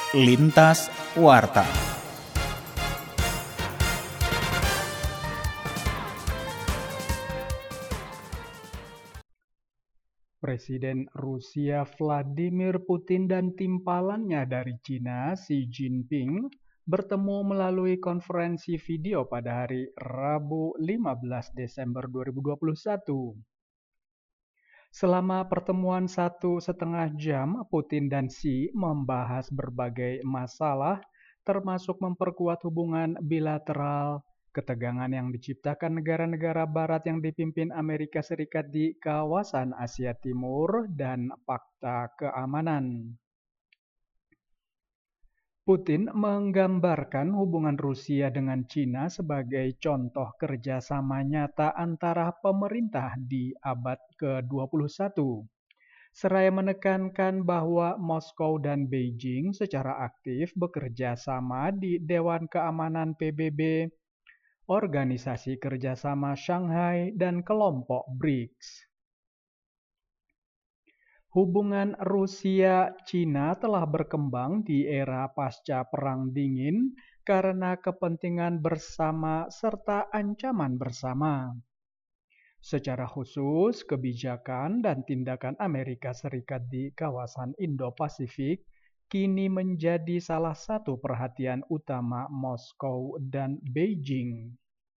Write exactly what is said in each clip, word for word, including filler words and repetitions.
Lintas Warta. Presiden Rusia Vladimir Putin dan timpalannya dari Cina, Xi Jinping, bertemu melalui konferensi video pada hari Rabu lima belas Desember dua ribu dua puluh satu. Selama pertemuan satu setengah jam, Putin dan Xi membahas berbagai masalah, termasuk memperkuat hubungan bilateral, ketegangan yang diciptakan negara-negara barat yang dipimpin Amerika Serikat di kawasan Asia Timur, dan fakta keamanan. Putin menggambarkan hubungan Rusia dengan Cina sebagai contoh kerjasama nyata antara pemerintah di abad ke dua puluh satu. Seraya menekankan bahwa Moskow dan Beijing secara aktif bekerja sama di Dewan Keamanan P B B, Organisasi Kerjasama Shanghai, dan kelompok B R I C S. Hubungan Rusia-Cina telah berkembang di era pasca Perang Dingin karena kepentingan bersama serta ancaman bersama. Secara khusus, kebijakan dan tindakan Amerika Serikat di kawasan Indo-Pasifik kini menjadi salah satu perhatian utama Moskow dan Beijing.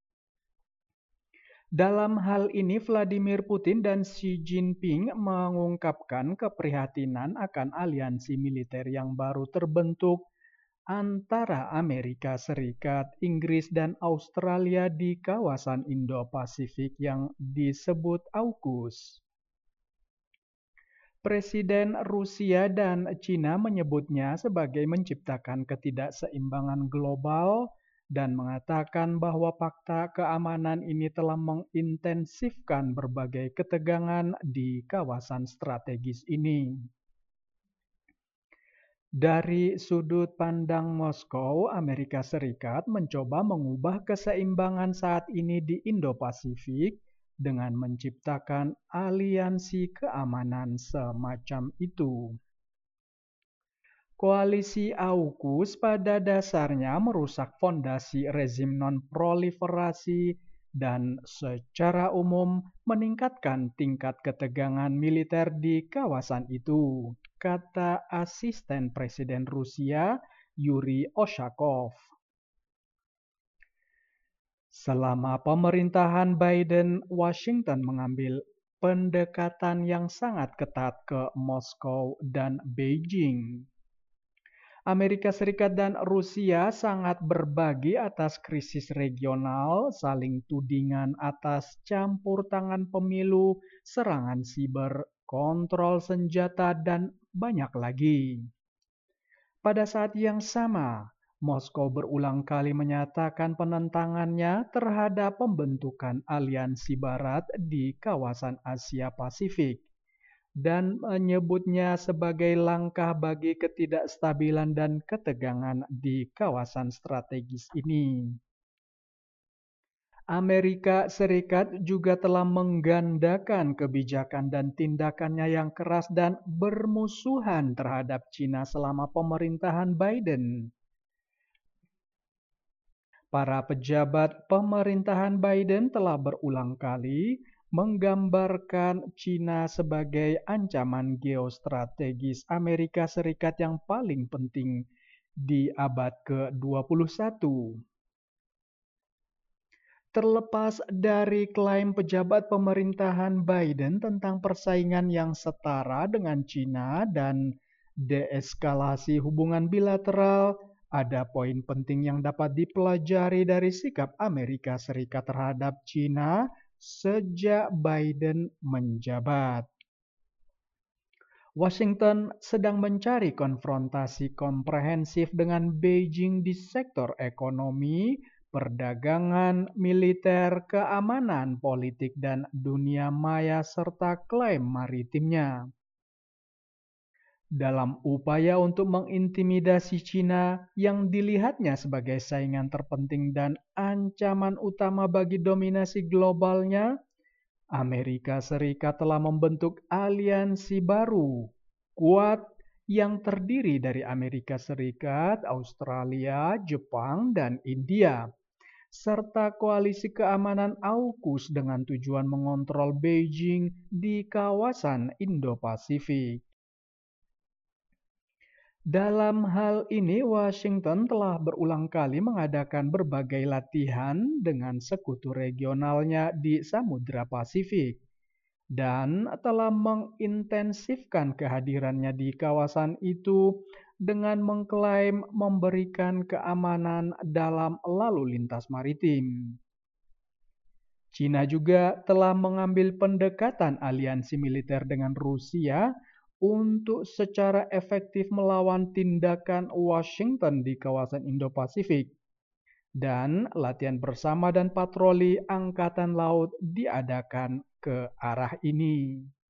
Dalam hal ini, Vladimir Putin dan Xi Jinping mengungkapkan keprihatinan akan aliansi militer yang baru terbentuk antara Amerika Serikat, Inggris, dan Australia di kawasan Indo-Pasifik yang disebut AUKUS. Presiden Rusia dan Cina menyebutnya sebagai menciptakan ketidakseimbangan global dan mengatakan bahwa fakta keamanan ini telah mengintensifkan berbagai ketegangan di kawasan strategis ini. Dari sudut pandang Moskow, Amerika Serikat mencoba mengubah keseimbangan saat ini di Indo-Pasifik dengan menciptakan aliansi keamanan semacam itu. Koalisi AUKUS pada dasarnya merusak fondasi rezim non-proliferasi dan secara umum meningkatkan tingkat ketegangan militer di kawasan itu, kata asisten Presiden Rusia Yuri Ushakov. Selama pemerintahan Biden, Washington mengambil pendekatan yang sangat ketat ke Moskow dan Beijing. Amerika Serikat dan Rusia sangat berbagi atas krisis regional, saling tudingan atas campur tangan pemilu, serangan siber, kontrol senjata, dan banyak lagi. Pada saat yang sama, Moskow berulang kali menyatakan penentangannya terhadap pembentukan aliansi barat di kawasan Asia Pasifik dan menyebutnya sebagai langkah bagi ketidakstabilan dan ketegangan di kawasan strategis ini. Amerika Serikat juga telah menggandakan kebijakan dan tindakannya yang keras dan bermusuhan terhadap Cina selama pemerintahan Biden. Para pejabat pemerintahan Biden telah berulang kali menggambarkan Cina sebagai ancaman geostrategis Amerika Serikat yang paling penting di abad ke dua puluh satu. Terlepas dari klaim pejabat pemerintahan Biden tentang persaingan yang setara dengan Cina dan deeskalasi hubungan bilateral, ada poin penting yang dapat dipelajari dari sikap Amerika Serikat terhadap Cina sejak Biden menjabat. Washington sedang mencari konfrontasi komprehensif dengan Beijing di sektor ekonomi, perdagangan, militer, keamanan, politik, dan dunia maya serta klaim maritimnya. Dalam upaya untuk mengintimidasi Cina yang dilihatnya sebagai saingan terpenting dan ancaman utama bagi dominasi globalnya, Amerika Serikat telah membentuk aliansi baru, kuat, yang terdiri dari Amerika Serikat, Australia, Jepang, dan India, serta koalisi keamanan AUKUS dengan tujuan mengontrol Beijing di kawasan Indo-Pasifik. Dalam hal ini, Washington telah berulang kali mengadakan berbagai latihan dengan sekutu regionalnya di Samudra Pasifik dan telah mengintensifkan kehadirannya di kawasan itu dengan mengklaim memberikan keamanan dalam lalu lintas maritim. China juga telah mengambil pendekatan aliansi militer dengan Rusia untuk secara efektif melawan tindakan Washington di kawasan Indo-Pasifik, dan latihan bersama dan patroli angkatan laut diadakan ke arah ini.